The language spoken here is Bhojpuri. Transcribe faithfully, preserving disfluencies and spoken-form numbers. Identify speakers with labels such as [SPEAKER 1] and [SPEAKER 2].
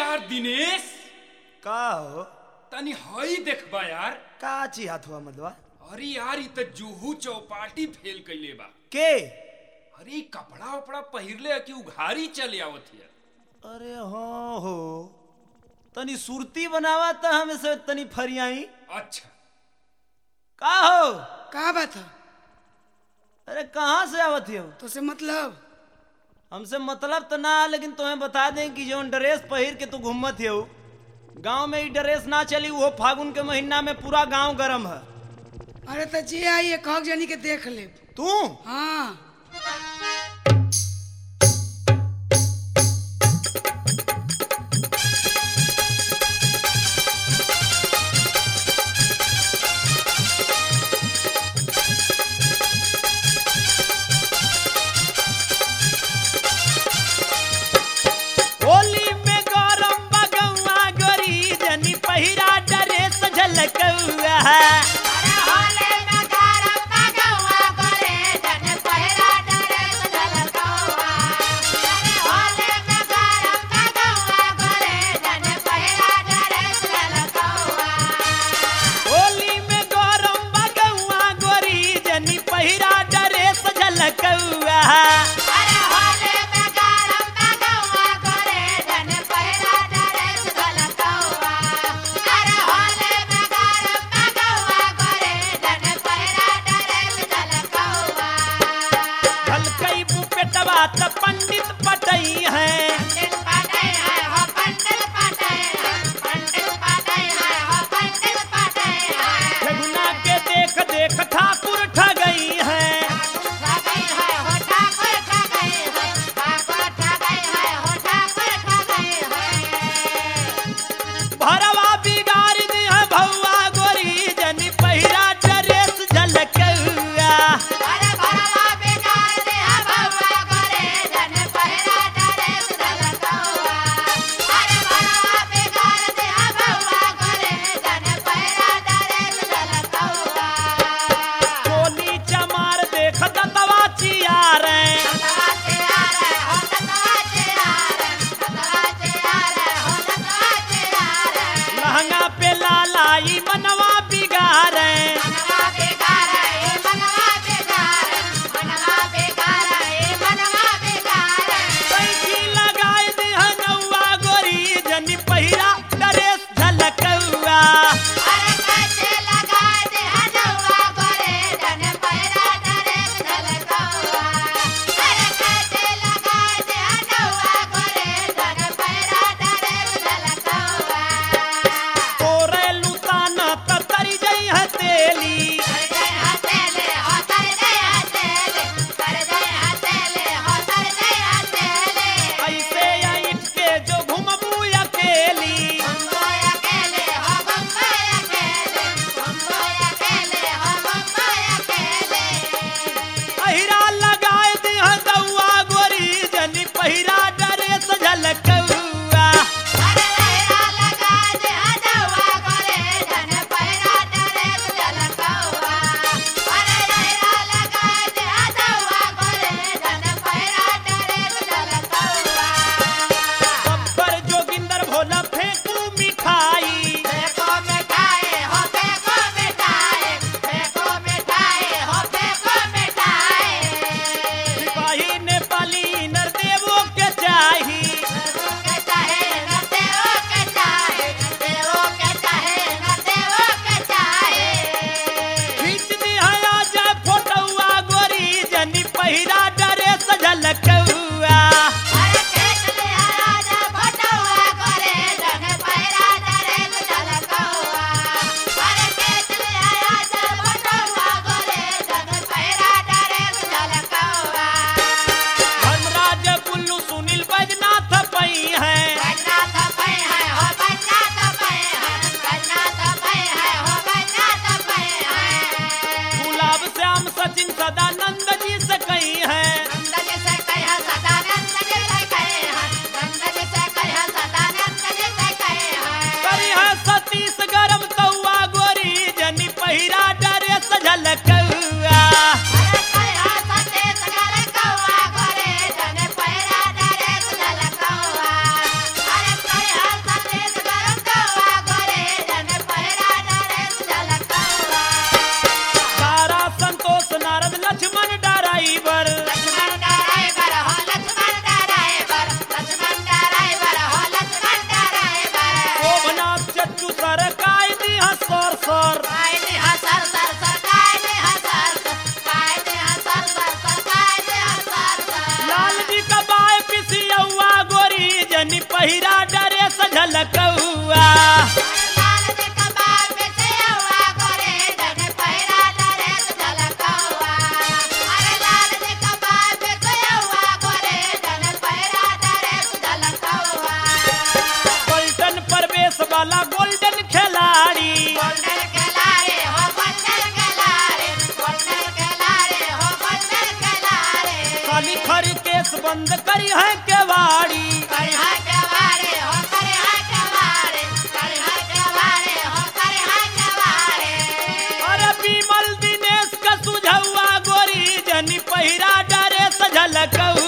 [SPEAKER 1] यार दिनेश,
[SPEAKER 2] का हो
[SPEAKER 1] तनी हई देखबा यार।
[SPEAKER 2] का चिहात हुआ मतवा
[SPEAKER 1] अरे यार इ त जूहू चौपाटी फेल कइले बा।
[SPEAKER 2] के
[SPEAKER 1] अरे कपड़ा उपड़ा पहिरले कि उघारी चले आवत है।
[SPEAKER 2] अरे हाँ हो तनी सुरती बनावा त हम से तनी फरियाई।
[SPEAKER 1] अच्छा
[SPEAKER 2] का हो
[SPEAKER 3] का बात है?
[SPEAKER 2] अरे कहाँ से आवत हो?
[SPEAKER 3] तो से मतलब
[SPEAKER 2] हमसे मतलब तो ना, लेकिन तुम्हें बता दें कि जो ड्रेस पहिर के तू घूमत हो गांव में ई ड्रेस ना चली। वो फागुन के महीना में पूरा गांव गरम है।
[SPEAKER 3] अरे तो जे आई कहक जानी के देख ले
[SPEAKER 2] तू
[SPEAKER 3] हाँ।
[SPEAKER 2] होली में गरम बगौआ गोरी जनी पहिरा ड्रेस झलकौआ। होली में गरम बगौआ गोरी जनी पहिरा ड्रेस झलकौआ। झलकई बुपेटवा त पंडित पटई है। ठगुना के देख देख ठाकुर ठगई है। भरवा बिगाड़ दी है भौआ गोरी जनी पहिरा ड्रेस झलकौआ। पहिरा ड्रेस झलकौआ गोल्डन प्रवेश वाला गोल्डन खिलाड़ी खाली खरी केस बंद करी है केवाड़ी अरे विमल दिनेश का सुझौआ गोरी जनी पहिरा ड्रेस झलकौआ